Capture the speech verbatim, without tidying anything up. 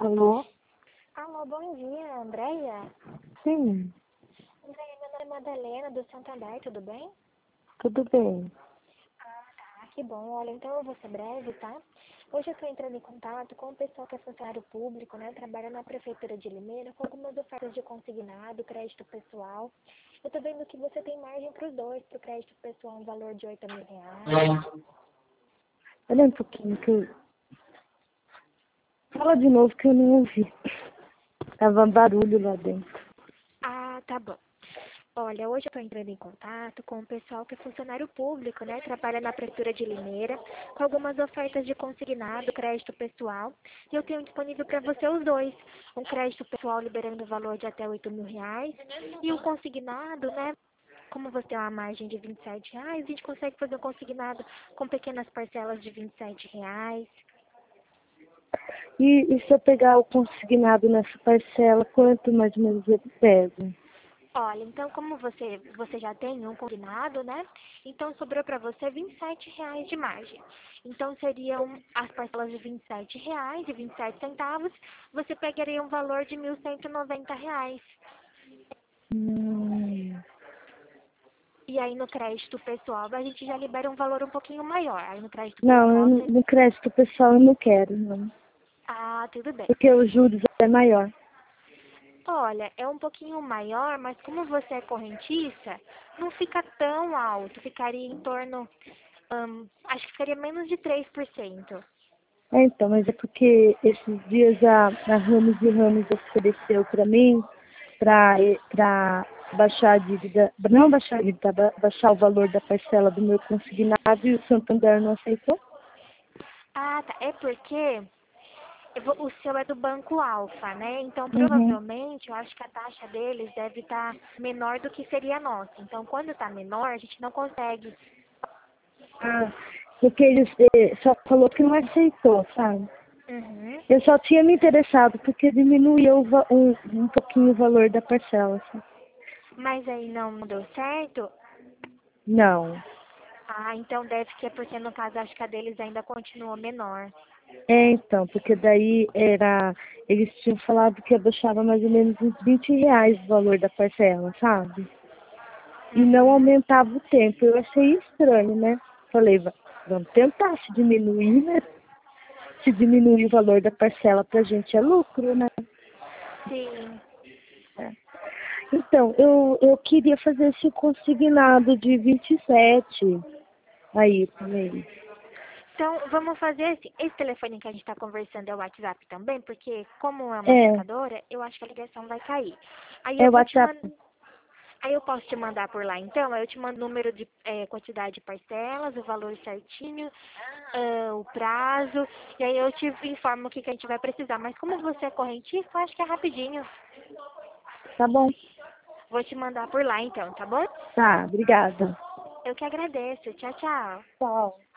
Alô? Alô, bom dia, Andréia. Sim, Andréia, meu nome é Madalena, do Santander, tudo bem? tudo bem. Ah, tá, que bom. Olha, então eu vou ser breve, tá? Hoje eu estou entrando em contato com o pessoal que é funcionário público, né? Trabalha na Prefeitura de Limeira, com algumas ofertas de consignado, crédito pessoal. Eu tô vendo que você tem margem para os dois, para o crédito pessoal, um valor de oito mil reais. Olha um pouquinho que eu... Fala de novo que eu não ouvi. Tava barulho lá dentro. Ah, tá bom. Olha, hoje eu estou entrando em contato com o pessoal que é funcionário público, né? Trabalha na Prefeitura de Limeira, com algumas ofertas de consignado, crédito pessoal. E eu tenho disponível para você os dois. Um crédito pessoal liberando o valor de até oito mil reais. E um consignado, né? Como você tem uma margem de vinte e sete reais, a gente consegue fazer um consignado com pequenas parcelas de vinte e sete reais. E, e se eu pegar o consignado nessa parcela, quanto mais ou menos ele pesa? Olha, então como você, você já tem um combinado, né? Então sobrou para você vinte e sete reais de margem. Então seriam as parcelas de vinte e sete reais e vinte e sete centavos, você pegaria um valor de mil cento e noventa reais. Hum, E aí no crédito pessoal a gente já libera um valor um pouquinho maior. Aí no crédito não, eu pessoal não- você... no crédito pessoal eu não quero, não. Ah, tudo bem. Porque os juros é maior. Olha, é um pouquinho maior, mas como você é correntista, não fica tão alto. Ficaria em torno, hum, acho que ficaria menos de três por cento. É, então, mas é porque esses dias a, a Ramos e Ramos ofereceu para mim para para baixar a dívida, não baixar a dívida, ba- baixar o valor da parcela do meu consignado e o Santander não aceitou. Ah, tá. É porque eu vou- o seu é do Banco Alfa, né? Então, Uhum. provavelmente, eu acho que a taxa deles deve estar menor do que seria a nossa. Então, quando está menor, a gente não consegue. Ah, porque eles eh, só falou que não aceitou, sabe? Uhum. Eu só tinha me interessado porque diminuiu o va- um, um pouquinho o valor da parcela. Sabe? Mas aí não deu certo? Não. Ah, então deve ser porque, no caso, acho que a deles ainda continua menor. É, então, porque daí era. Eles tinham falado que abaixava mais ou menos uns vinte reais o valor da parcela, sabe? E não Uhum. aumentava o tempo. Eu achei estranho, né? Falei, "Va- vamos tentar se diminuir, né? Se diminuir o valor da parcela pra gente é lucro, né? Sim. É. Então, eu, eu queria fazer esse consignado de vinte e sete aí também. Então, vamos fazer assim. Esse telefone que a gente está conversando é o WhatsApp também, porque como é uma É, locadora, eu acho que a ligação vai cair. Aí é eu o vou te WhatsApp. mandar. Aí eu posso te mandar por lá, então. Aí eu te mando o número de eh, quantidade de parcelas, o valor certinho, ah, o prazo. E aí eu te informo o que, que a gente vai precisar. Mas como você é correntista, eu acho que é rapidinho. Tá bom. Vou te mandar por lá, então, tá bom? Tá, obrigada. Eu que agradeço. Tchau, tchau. Tchau.